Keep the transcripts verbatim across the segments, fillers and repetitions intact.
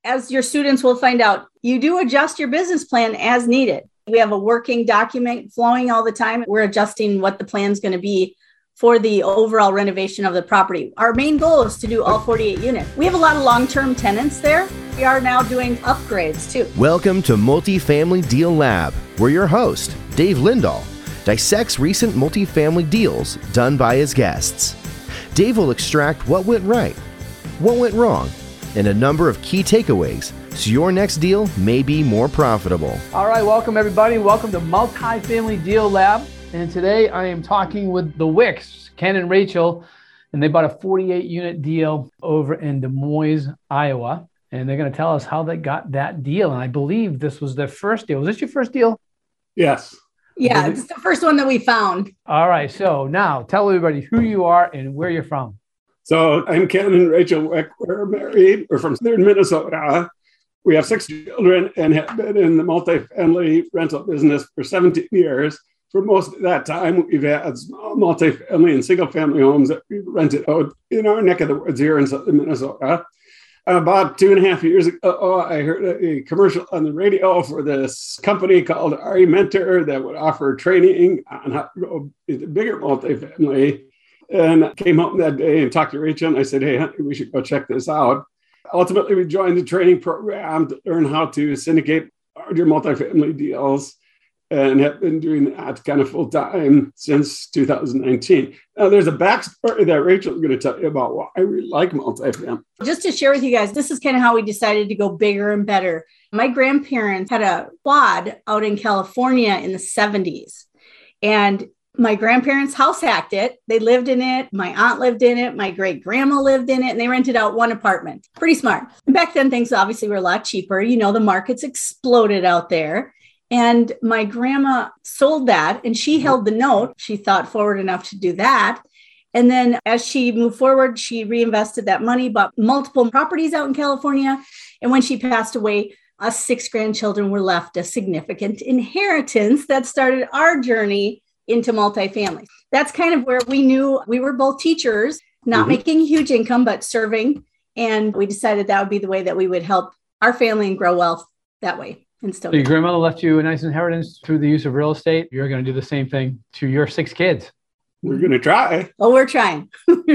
as your students will find out, you do adjust your business plan as needed. We have a working document flowing all the time. We're adjusting what the plan is going to be for the overall renovation of the property. Our main goal is to do all forty-eight units. We have a lot of long-term tenants there. We are now doing upgrades too. Welcome to Multifamily Deal Lab, where your host, Dave Lindahl, dissects recent multifamily deals done by his guests. Dave will extract what went right, what went wrong, and a number of key takeaways so your next deal may be more profitable. All right, welcome everybody. Welcome to Multifamily Deal Lab. And today I am talking with the Wicks, Ken and Rachel, and they bought a forty-eight unit deal over in Des Moines, Iowa. And they're going to tell us how they got that deal. And I believe this was their first deal. Was this your first deal? Yes. Yeah, it's the first one that we found. All right. So now tell everybody who you are and where you're from. So I'm Ken and Rachel Wick. We're married. We're from southern Minnesota. We have six children and have been in the multifamily rental business for seventeen years. For most of that time, we've had small multifamily and single family homes that we've rented out in our neck of the woods here in southern Minnesota. About two and a half years ago, I heard a commercial on the radio for this company called R E Mentor that would offer training on how to go into bigger multifamily. And I came home that day and talked to Rachel, and I said, hey, honey, we should go check this out. Ultimately, we joined the training program to learn how to syndicate larger multifamily deals and have been doing that kind of full time since two thousand nineteen. Now, there's a backstory that Rachel is going to tell you about why we like multifamily. Just to share with you guys, this is kind of how we decided to go bigger and better. My grandparents had a quad out in California in the seventies, and my grandparents house hacked it. They lived in it. My aunt lived in it. My great grandma lived in it, and they rented out one apartment. Pretty smart. And back then, things obviously were a lot cheaper. You know, the markets exploded out there. And my grandma sold that, and she held the note. She thought forward enough to do that. And then as she moved forward, she reinvested that money, bought multiple properties out in California. And when she passed away, us six grandchildren were left a significant inheritance that started our journey into multifamily. That's kind of where we knew we were both teachers, not mm-hmm. making a huge income, but serving. And we decided that would be the way that we would help our family and grow wealth that way. And still so your grandmother left you a nice inheritance through the use of real estate. You're going to do the same thing to your six kids. We're going to try. Oh, we're trying.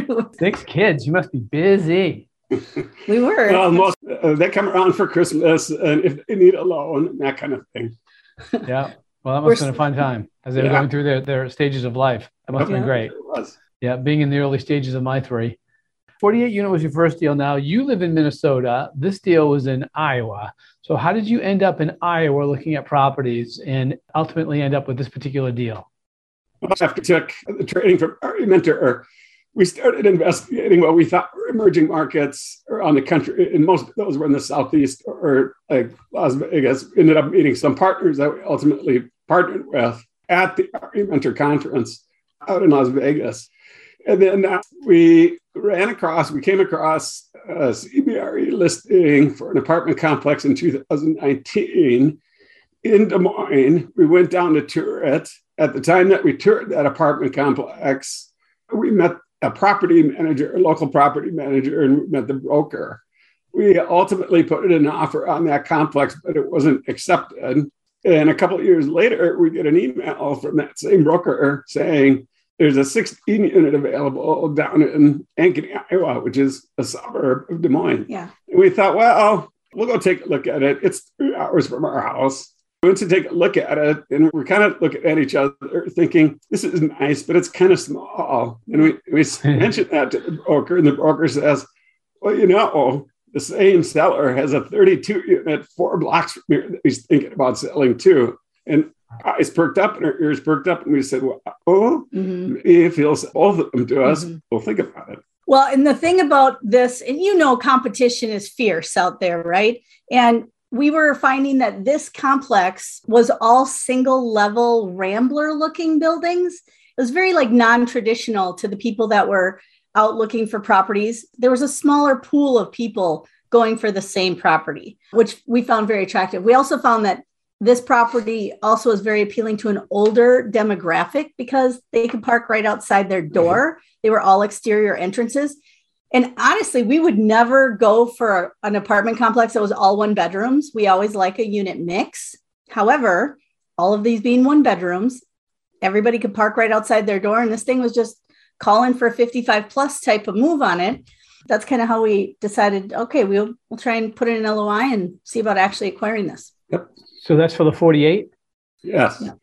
Six kids. You must be busy. We were. Well, most, uh, they come around for Christmas and if they need a loan, that kind of thing. Yeah. Well, that must have been a fun time as they were yeah. going through their, their stages of life. That must have yeah, been great. It was. Yeah. Being in the early stages of my three. forty-eight unit was your first deal. Now you live in Minnesota. This deal was in Iowa. So how did you end up in Iowa looking at properties and ultimately end up with this particular deal? After we took the training from R E Mentor, we started investigating what we thought were emerging markets around the country. And most of those were in the Southeast or like Las Vegas. We ended up meeting some partners that we ultimately partnered with at the R E Mentor conference out in Las Vegas. And then uh, we ran across, we came across a C B R E listing for an apartment complex in two thousand nineteen in Des Moines. We went down to tour it. At the time that we toured that apartment complex, we met a property manager, a local property manager, and we met the broker. We ultimately put in an offer on that complex, but it wasn't accepted. And a couple of years later, we get an email from that same broker saying, there's a sixteen unit available down in Ankeny, Iowa, which is a suburb of Des Moines. Yeah. And we thought, well, we'll go take a look at it. It's three hours from our house. We went to take a look at it, and we're kind of looking at each other thinking, this is nice, but it's kind of small. And we, we mentioned that to the broker, and the broker says, well, you know, the same seller has a thirty-two unit four blocks from here that he's thinking about selling too. And eyes perked up and our ears perked up. And we said, well, oh, mm-hmm. maybe if he'll sell both of them to us, mm-hmm. we'll think about it. Well, and the thing about this, and you know, competition is fierce out there, right? And we were finding that this complex was all single level Rambler looking buildings. It was very like non-traditional to the people that were out looking for properties. There was a smaller pool of people going for the same property, which we found very attractive. We also found that this property also is very appealing to an older demographic because they could park right outside their door. They were all exterior entrances. And honestly, we would never go for an apartment complex that was all one bedrooms. We always like a unit mix. However, all of these being one bedrooms, everybody could park right outside their door. And this thing was just calling for a fifty-five plus type of move on it. That's kind of how we decided, okay, we'll we'll try and put in an L O I and see about actually acquiring this. Yep. So that's for the forty-eight? Yes. Yeah.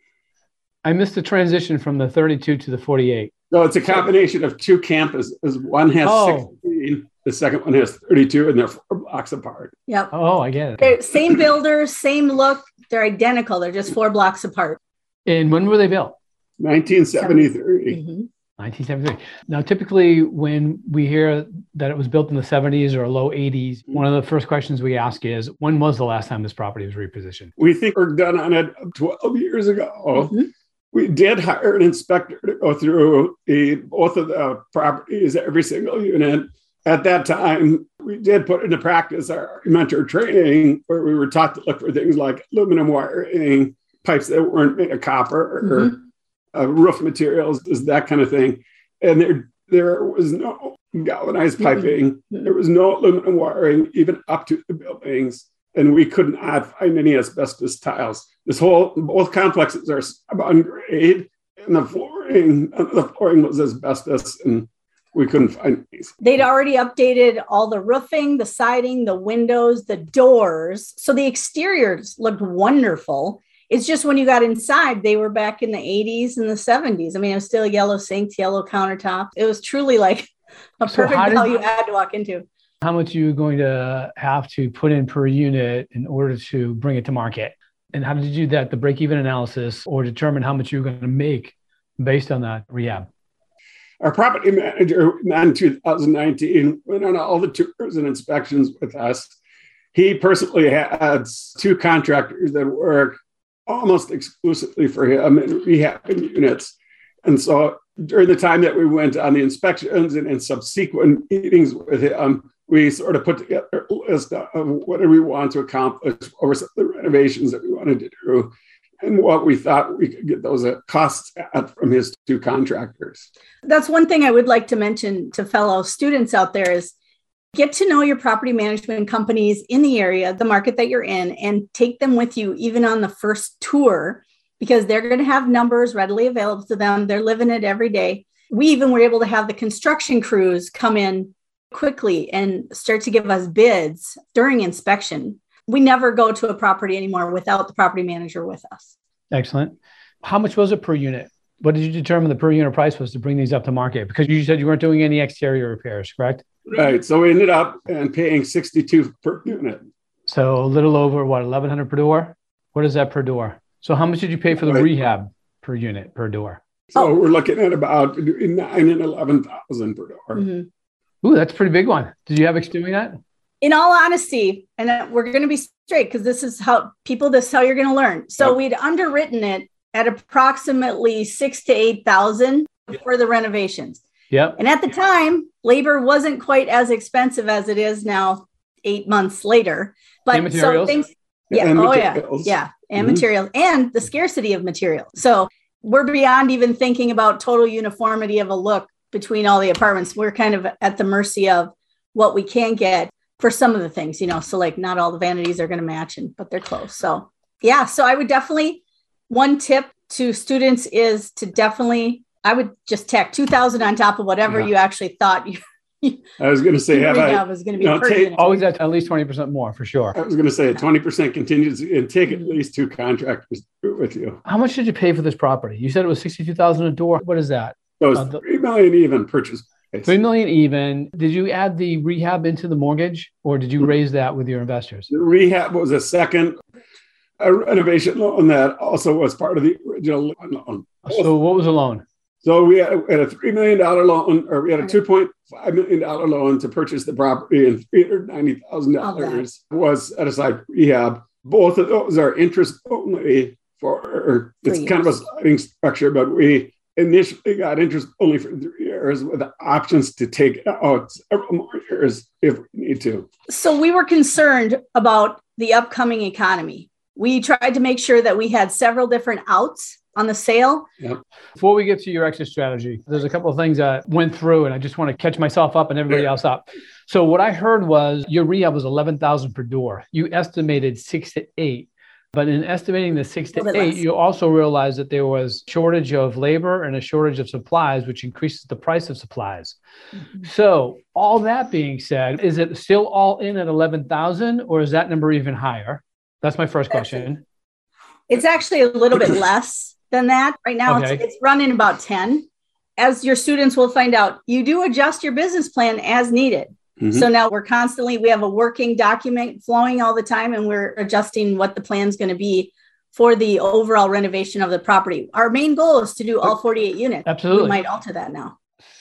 I missed the transition from the thirty-two to the forty-eight. So it's a combination of two campuses. One has Oh. sixteen, the second one has thirty-two, and they're four blocks apart. Yep. Oh, I get it. They're same builder, same look. They're identical. They're just four blocks apart. And when were they built? nineteen seventy-three. Mhm. nineteen seventy-three. Now, typically when we hear that it was built in the seventies or low eighties, one of the first questions we ask is, when was the last time this property was repositioned? We think we're done on it twelve years ago. Mhm. We did hire an inspector to go through the, both of the properties, every single unit. At that time, we did put into practice our mentor training, where we were taught to look for things like aluminum wiring, pipes that weren't made of copper, Mhm. or uh, roof materials, that kind of thing. And there, there was no galvanized piping. Mhm. There was no aluminum wiring, even up to the buildings. And we could not find any asbestos tiles. This whole, both complexes are on grade, and the flooring, the flooring was asbestos, and we couldn't find these. They'd already updated all the roofing, the siding, the windows, the doors. So the exteriors looked wonderful. It's just when you got inside, they were back in the eighties and the seventies. I mean, it was still yellow sinks, yellow countertops. It was truly like a So perfect how did- value add to walk into. How much are you going to have to put in per unit in order to bring it to market? And how did you do that, the break-even analysis, or determine how much you're going to make based on that rehab? Our property manager in two thousand nineteen went on all the tours and inspections with us. He personally had two contractors that work almost exclusively for him in rehabbing units. And so during the time that we went on the inspections and in subsequent meetings with him, we sort of put together a list of what do we want to accomplish, what were some of the renovations that we wanted to do, and what we thought we could get those costs at from his two contractors. That's one thing I would like to mention to fellow students out there is get to know your property management companies in the area, the market that you're in, and take them with you even on the first tour, because they're going to have numbers readily available to them. They're living it every day. We even were able to have the construction crews come in quickly and start to give us bids during inspection. We never go to a property anymore without the property manager with us. Excellent. How much was it per unit? What did you determine the per unit price was to bring these up to market? Because you said you weren't doing any exterior repairs, correct? Right. So we ended up and paying sixty-two per unit. So a little over, what, eleven hundred per door? What is that per door? So how much did you pay for the Right. rehab per unit, per door? So Oh. we're looking at about between nine and eleven thousand per door. Mhm. Ooh, that's a pretty big one. Did you have exterior that? In all honesty, and that we're going to be straight because this is how people, this is how you're going to learn. So Yep. we'd underwritten it at approximately six to eight thousand for the renovations. Yep. And at the time, labor wasn't quite as expensive as it is now, eight months later. But And so materials? things, yeah, And oh materials. yeah, yeah, and Mhm. materials and the scarcity of material. So we're beyond even thinking about total uniformity of a look between all the apartments. We're kind of at the mercy of what we can get for some of the things, you know. So like not all the vanities are going to match, and but they're close. So yeah, so I would definitely, one tip to students is to definitely, I would just tack two thousand on top of whatever Yeah. you actually thought you I was going to say, have I, was going to be no, per take- unit. Always at at least twenty percent more for sure. I was going to say twenty percent contingency and take at least two contractors with you. How much did you pay for this property? You said it was sixty-two thousand a door. What is that? So it's Uh, the- three million even purchase price. Three million even. Did you add the rehab into the mortgage, or did you raise that with your investors? The rehab was a second a renovation loan that also was part of the original loan. So what was the loan? So we had, we had a three million dollars loan, or we had a two point five million dollars loan to purchase the property, and three hundred ninety thousand dollars was set aside for rehab. Both of those are interest only for, it's Three kind of a years. sliding structure, but we initially got interest only for three years with options to take it out several more years if we need to. So we were concerned about the upcoming economy. We tried to make sure that we had several different outs on the sale. Yep. Before we get to your exit strategy, there's a couple of things that went through, and I just want to catch myself up and everybody Yeah. else up. So what I heard was your rehab was eleven thousand per door. You estimated six to eight. But in estimating the six to eight, less. You also realized that there was shortage of labor and a shortage of supplies, which increases the price of supplies. Mm-hmm. So all that being said, is it still all in at eleven thousand, or is that number even higher? That's my first question. It's actually a little bit less than that. Right now, okay. it's, it's running about ten. As your students will find out, you do adjust your business plan as needed. Mm-hmm. So now we're constantly, we have a working document flowing all the time, and we're adjusting what the plan's going to be for the overall renovation of the property. Our main goal is to do all forty-eight units. Absolutely. We might alter that now.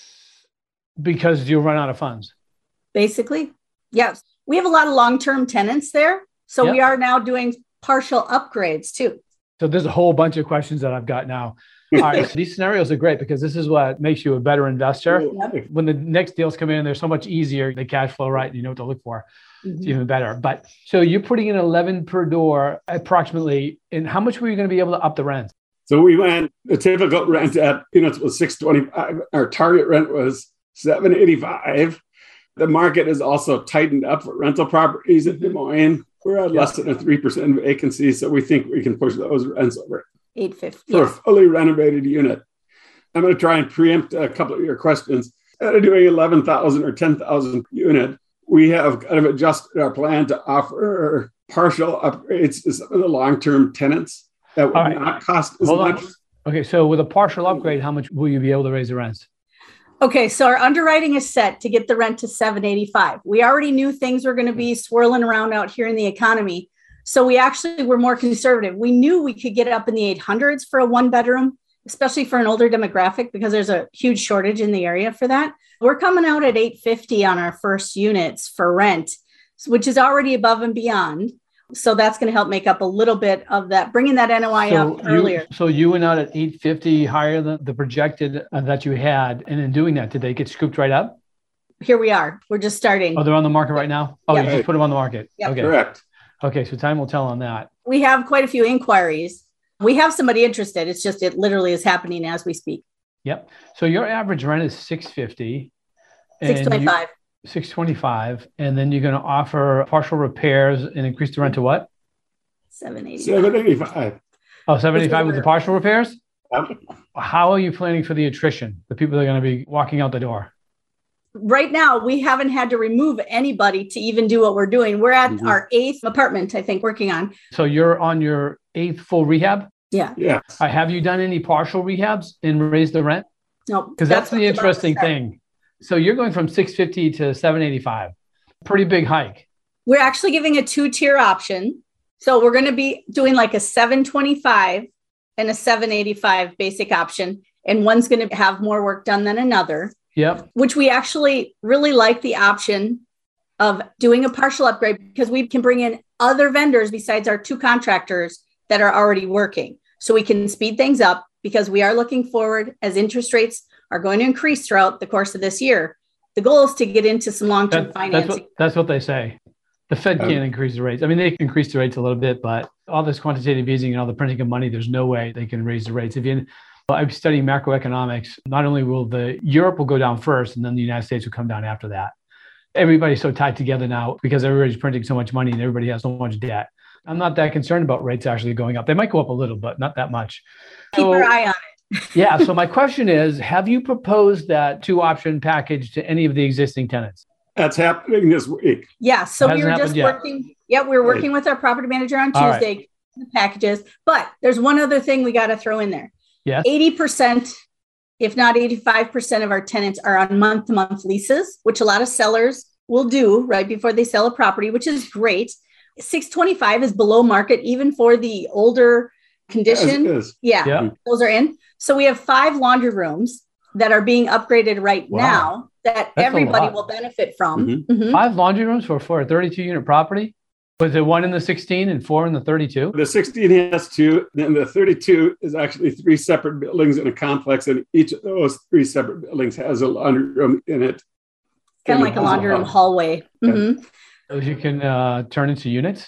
Because you'll run out of funds. Basically. Yes. We have a lot of long-term tenants there. So yep. we are now doing partial upgrades too. So there's a whole bunch of questions that I've got now. All right, so these scenarios are great because this is what makes you a better investor. Yep. When the next deals come in, they're so much easier. They cash flow right, and you know what to look for. Mm-hmm. It's even better. But so you're putting in eleven per door approximately. And how much were you going to be able to up the rent? So we went, the typical rent at units was six twenty-five. Our target rent was seven eighty-five. The market is also tightened up for rental properties in Des Moines. We're at yep. less than a three percent vacancy. So we think we can push those rents over. eight fifty For yeah. a fully renovated unit. I'm going to try and preempt a couple of your questions. Instead of doing eleven thousand or ten thousand per unit, we have kind of adjusted our plan to offer partial upgrades to some of the long-term tenants that would right. not cost as Hold much. On. Okay, so with a partial upgrade, how much will you be able to raise the rents? Okay, so our underwriting is set to get the rent to seven eighty-five. We already knew things were going to be swirling around out here in the economy. So we actually were more conservative. We knew we could get up in the eight hundreds for a one bedroom, especially for an older demographic, because there's a huge shortage in the area for that. We're coming out at eight fifty on our first units for rent, which is already above and beyond. So that's going to help make up a little bit of that, bringing that N O I so up you, earlier. So you went out at eight fifty, higher than the projected uh, that you had. And in doing that, did they get scooped right up? Here we are. We're just starting. Oh, they're on the market right now? Oh, yep. you just put them on the market? Yep. Okay. Correct. Okay, so time will tell on that. We have quite a few inquiries. We have somebody interested. It's just, it literally is happening as we speak. Yep. So your average rent is six fifty. six twenty-five. six twenty-five. And then you're going to offer partial repairs and increase the rent to what? seven eighty-five. seven eighty-five. Oh, seven eighty-five with the partial repairs? Yep. How are you planning for the attrition? The people that are going to be walking out the door? Right now, we haven't had to remove anybody to even do what we're doing. We're at mm-hmm. our eighth apartment, I think, working on. So you're on your eighth full rehab? Yeah. Yeah. Uh, have you done any partial rehabs and raised the rent? No. Because that's, that's the interesting thing. So you're going from six fifty to seven eighty-five. Pretty big hike. We're actually giving a two-tier option. So we're going to be doing like a seven twenty-five and a seven eighty-five basic option. And one's going to have more work done than another. Yep. Which we actually really like the option of doing a partial upgrade because we can bring in other vendors besides our two contractors that are already working. So we can speed things up because we are looking forward as interest rates are going to increase throughout the course of this year. The goal is to get into some long-term that, financing. That's what, that's what they say. The Fed can't um, increase the rates. I mean, they can increase the rates a little bit, but all this quantitative easing and all the printing of money, there's no way they can raise the rates. If you I'm studying macroeconomics. Not only will the Europe will go down first, and then the United States will come down after that. Everybody's so tied together now because everybody's printing so much money and everybody has so much debt. I'm not that concerned about rates actually going up. They might go up a little, but not that much. Keep so, your eye on it. Yeah. So my question is, have you proposed that two option package to any of the existing tenants? That's happening this week. Yeah. So we were just yet. working. Yeah, we were working right. with our property manager on Tuesday, right. the packages. But there's one other thing we got to throw in there. Yes. eighty percent, if not eighty-five percent of our tenants are on month-to-month leases, which a lot of sellers will do right before they sell a property, which is great. six twenty-five is below market, even for the older condition. Yes, yeah, yeah, those are in. So we have five laundry rooms that are being upgraded right wow. now that That's everybody will benefit from. Mm-hmm. Mm-hmm. Five laundry rooms for, for a thirty-two unit property? Was it one in the sixteen and four in the thirty-two? The sixteen has two, and the thirty-two is actually three separate buildings in a complex, and each of those three separate buildings has a laundry room in it. Kind of like a laundry room hallway. Mm-hmm. Those you can uh, turn into units?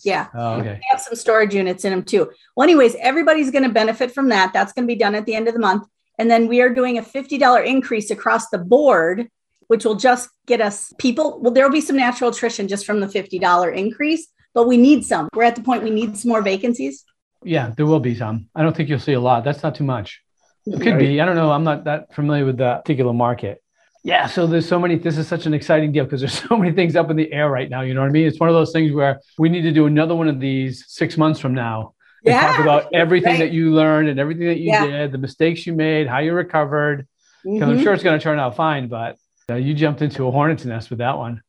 Yeah. Oh, okay. They have some storage units in them too. Well, anyways, everybody's going to benefit from that. That's going to be done at the end of the month. And then we are doing a fifty dollars increase across the board, which will just get us people. Well, there will be some natural attrition just from the fifty dollars increase, but we need some. We're at the point we need some more vacancies. Yeah, there will be some. I don't think you'll see a lot. That's not too much. It could Right. be. I don't know. I'm not that familiar with that particular market. Yeah. So there's so many, this is such an exciting deal because there's so many things up in the air right now. You know what I mean? It's one of those things where we need to do another one of these six months from now and Yeah, talk about everything right. that you learned and everything that you Yeah. did, the mistakes you made, how you recovered. Because I'm Mhm. sure it's going to turn out fine, but uh, you jumped into a hornet's nest with that one.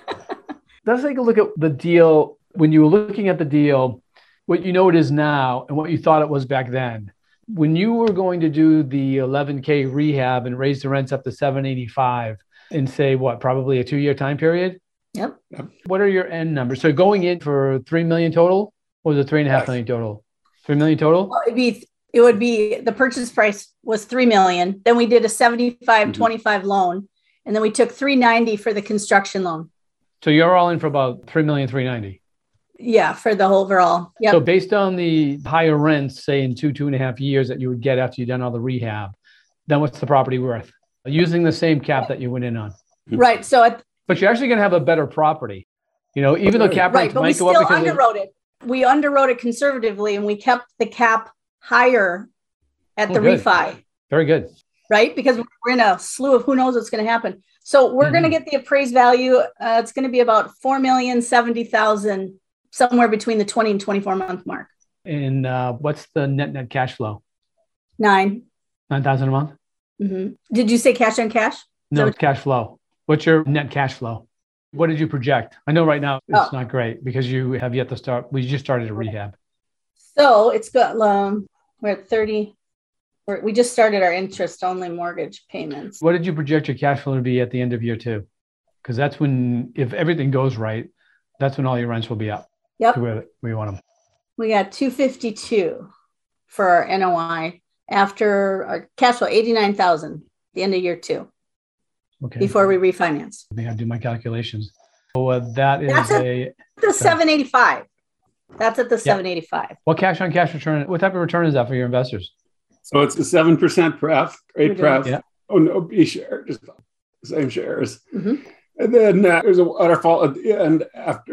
Let's take a look at the deal. When you were looking at the deal, what you know it is now and what you thought it was back then. When you were going to do the eleven K rehab and raise the rents up to seven eighty-five in say what, probably a two-year time period? Yep. What are your end numbers? So going in for three million total, or was it three and a half Yes. million total? Three million total? Well, it'd be, it would be, the purchase price was three million. Then we did a seventy-five, Mhm. twenty-five loan. And then we took three ninety for the construction loan. So you're all in for about three million three ninety. Yeah. For the overall. Yep. So based on the higher rents, say in two, two and a half years that you would get after you've done all the rehab, then what's the property worth? Using the same cap that you went in on. Right. So at, But you're actually going to have a better property. You know, even though cap right. rates But we might go still up because of, underwrote it. We underwrote it conservatively and we kept the cap higher at Oh, the good. refi. very good. Right? Because we're in a slew of who knows what's going to happen. So we're going to Mhm. get the appraised value. Uh, it's going to be about four million seventy thousand, somewhere between the twenty and twenty-four month mark. And uh, what's the net net cash flow? Nine. nine thousand a month? hmm Did you say cash on cash? No, So- it's cash flow. What's your net cash flow? What did you project? I know right now it's Oh. not great because you have yet to start. We just started a rehab. So it's got, um, we're at thirty. We're, we just started our interest only mortgage payments. What did you project your cash flow to be at the end of year two? Because that's when, if everything goes right, that's when all your rents will be up Yep. to where we want them. We got two fifty-two for our N O I after our cash flow, eighty-nine thousand, the end of year two, Okay. before we refinance. I think I do my calculations. So uh, that is That's a, The seven eighty-five. That's at the seven eighty-five. what cash on cash return? What type of return is that for your investors? So it's a seven percent pref, We're great doing- pref. Yeah. Oh, no B share, just the same shares. Mhm. And then uh, there's a waterfall at the end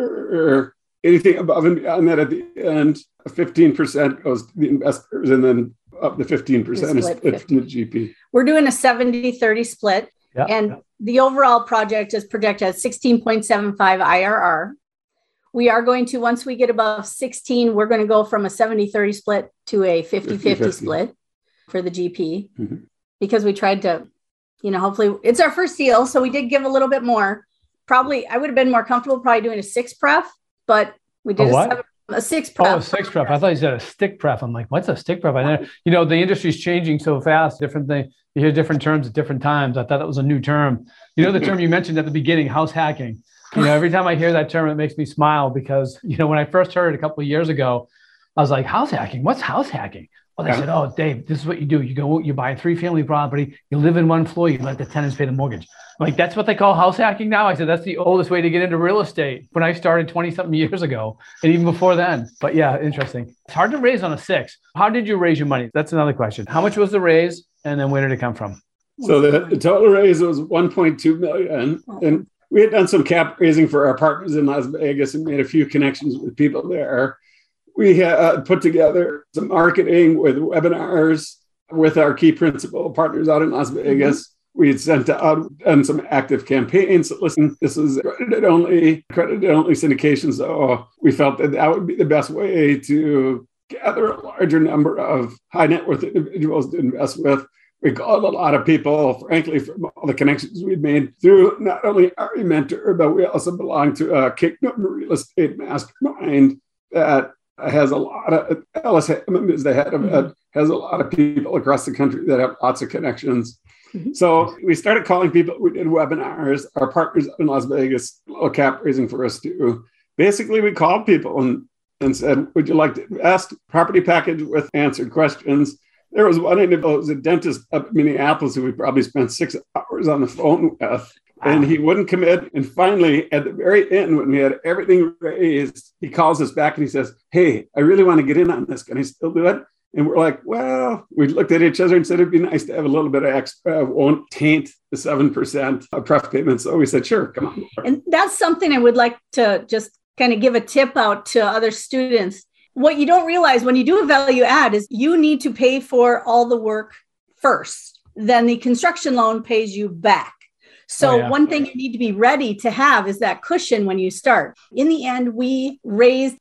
after anything above and beyond that at the end. fifteen percent goes to the investors and then up to fifteen percent is Split split from the G P. We're doing a seventy thirty split. Yeah. And the overall project is projected at sixteen point seven five I R R. We are going to, once we get above sixteen, we're going to go from a seventy thirty split to a fifty fifty fifty-fifty. split for the G P Mhm. because we tried to, you know, hopefully it's our first deal. So we did give a little bit more. Probably, I would have been more comfortable probably doing a six pref, but we did A a, what? seven, a six pref. Oh, a six pref. I thought you said a stick pref. I'm like, what's a stick pref? I know, you know, the industry's changing so fast. Different thing. You hear different terms at different times. I thought that was a new term. You know, the term you mentioned at the beginning, house hacking. You know, every time I hear that term, it makes me smile because, you know, when I first heard it a couple of years ago, I was like, house hacking? What's house hacking? Well, they Yeah. said, oh, Dave, this is what you do. You go, you buy a three family property, you live in one floor, you let the tenants pay the mortgage. I'm like, that's what they call house hacking now? I said, that's the oldest way to get into real estate when I started twenty something years ago and even before then. But yeah, interesting. It's hard to raise on a six. How did you raise your money? That's another question. How much was the raise? And then where did it come from? So the, the total raise was one point two million. And we had done some cap raising for our partners in Las Vegas and made a few connections with people there. We had put together some marketing with webinars with our key principal partners out in Las Vegas. Mm-hmm. We had sent out and some active campaigns. Listen, this is accredited only, accredited only syndication. So we felt that that would be the best way to gather a larger number of high net worth individuals to invest with. We called a lot of people, frankly, from all the connections we'd made through not only our mentor, but we also belong to a Kingdom Real Estate Mastermind that has a lot of, Alice Hammond is the head of it, has a lot of people across the country that have lots of connections. Mm-hmm. So we started calling people. We did webinars. Our partners in Las Vegas, a little cap raising for us too. Basically, we called people and, and said, would you like to invest? Property package with answered questions. There was one individual, it was a dentist up in Minneapolis who we probably spent six hours on the phone with. And he wouldn't commit. And finally, at the very end, when we had everything raised, he calls us back and he says, hey, I really want to get in on this. Can I still do it? And we're like, well, we looked at each other and said, it'd be nice to have a little bit of extra. Won't taint the seven percent of pref payment. So we said, sure, come on. And that's something I would like to just kind of give a tip out to other students. What you don't realize when you do a value add is you need to pay for all the work first. Then the construction loan pays you back. So oh, yeah. One thing you need to be ready to have is that cushion when you start. In the end, we raised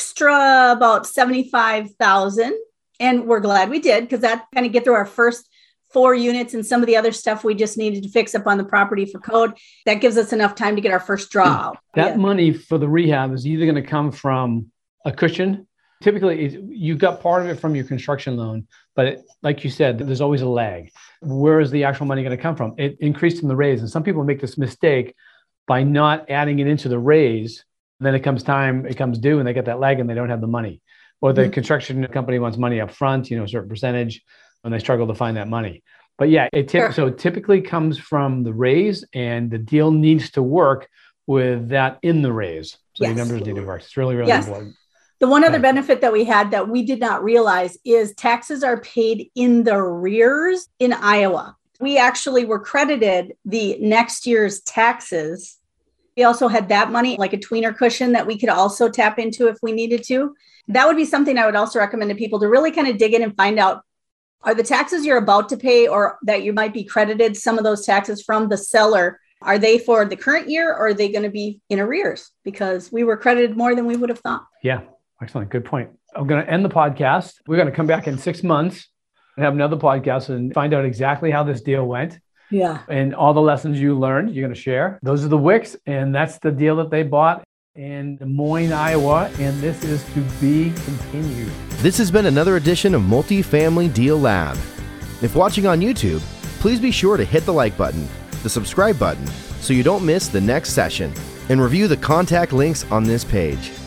extra about seventy-five thousand dollars, and we're glad we did because that kind of get through our first four units and some of the other stuff we just needed to fix up on the property for code. That gives us enough time to get our first draw out. That yeah. money for the rehab is either going to come from a cushion. Typically, you got part of it from your construction loan, but it, like you said, there's always a lag. Where is the actual money going to come from? It increased in the raise. And some people make this mistake by not adding it into the raise. And then it comes time, it comes due and they get that lag and they don't have the money. Or the mm-hmm. construction company wants money up front, you know, a certain percentage, and they struggle to find that money. But yeah, it typ- sure. so it typically comes from the raise and the deal needs to work with that in the raise. So yes. the numbers need to work. It's really, really yes. important. The one other benefit that we had that we did not realize is taxes are paid in the arrears in Iowa. We actually were credited the next year's taxes. We also had that money, like a tweener cushion that we could also tap into if we needed to. That would be something I would also recommend to people to really kind of dig in and find out, are the taxes you're about to pay or that you might be credited some of those taxes from the seller, are they for the current year or are they going to be in arrears? Because we were credited more than we would have thought. Yeah. Excellent. Good point. I'm going to end the podcast. We're going to come back in six months and have another podcast and find out exactly how this deal went. Yeah. And all the lessons you learned, you're going to share. Those are the Wicks, and that's the deal that they bought in Des Moines, Iowa. And this is to be continued. This has been another edition of Multifamily Deal Lab. If watching on YouTube, please be sure to hit the like button, the subscribe button, so you don't miss the next session, and review the contact links on this page.